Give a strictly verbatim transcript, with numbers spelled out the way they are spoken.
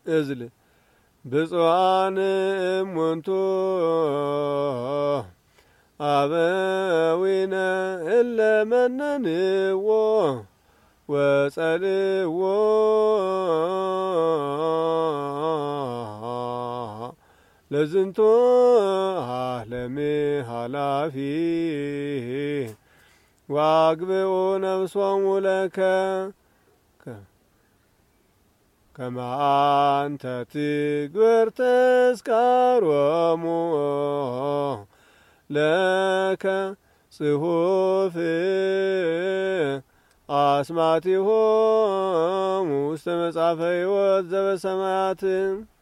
እዝል ብፁዓን እሙንቱ አበዊነ እለ መነንዎ ወጸልዎ ለዝንቱ ዓለም ኃላፊ ወአግብኡ ነፍሶሙ ለከ ከመ አንተ ትግበር ተስካሮሙ ለከ ጽሑፍ አስማቲሆሙ ውስተ መጽሐፈ ሕይወት ዘበሰማያት